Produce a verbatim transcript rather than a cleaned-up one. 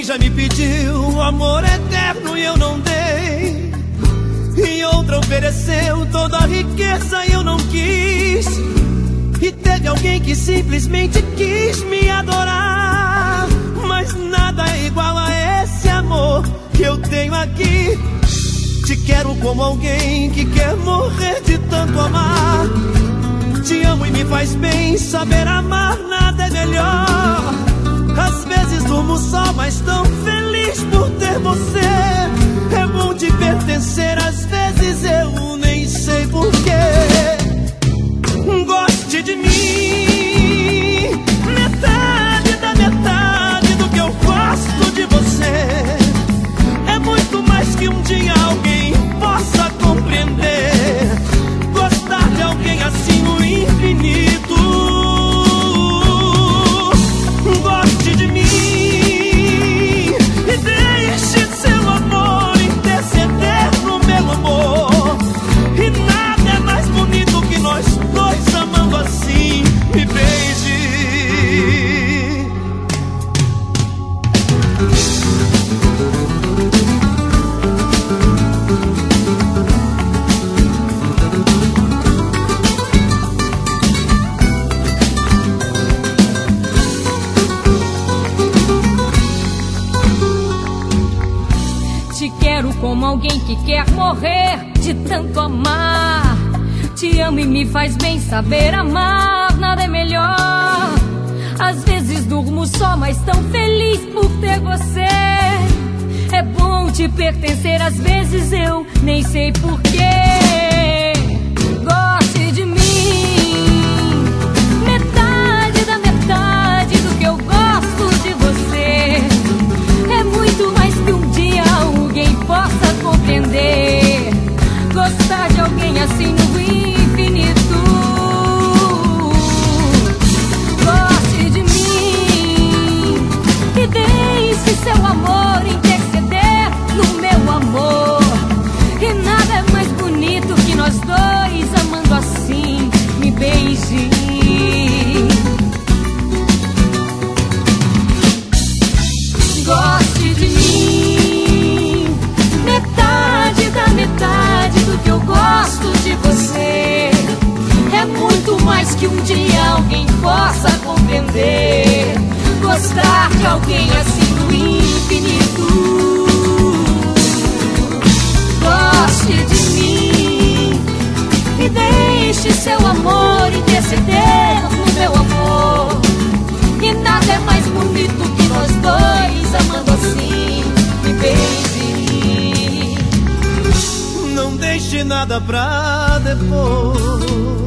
já me pediu amor eterno e eu não dei, e outra ofereceu toda a riqueza e eu não quis. E teve alguém que simplesmente quis me adorar, mas nada é igual a esse amor que eu tenho aqui. Te quero como alguém que quer morrer de tanto amar. Te amo e me faz bem saber amar, nada é melhor. Às vezes durmo só, mas tão feliz por ter você. É bom te pertencer, às vezes eu nem sei porquê. Goste de mim, metade da metade do que eu gosto de você. É muito mais que um dia alguém possa compreender. Gostar de alguém assim no infinito. Goste de mim e deixe seu amor interceder no meu amor. E nada é mais bonito que nós dois amando assim. Me beije. Te quero como alguém que quer morrer de tanto amar. Te amo e me faz bem saber amar, nada é melhor. Às vezes durmo só, mas tão feliz por ter você. É bom te pertencer, às vezes eu nem sei porquê. Goste de mim, metade da metade do que eu gosto de você. É muito mais que um dia alguém possa compreender. Gostar de alguém assim no infinito. Goste de mim e deixe seu amor interceder no meu amor. E nada é mais bonito que nós dois amando assim. Me beije. Goste de mim, metade da metade do que eu gosto de você. É muito mais que um dia alguém possa compreender. Gostar de alguém assim no infinito. Goste de mim e deixe seu amor interceder no meu amor. E nada é mais bonito que nós dois amando assim. Me beije. Não deixe nada pra depois.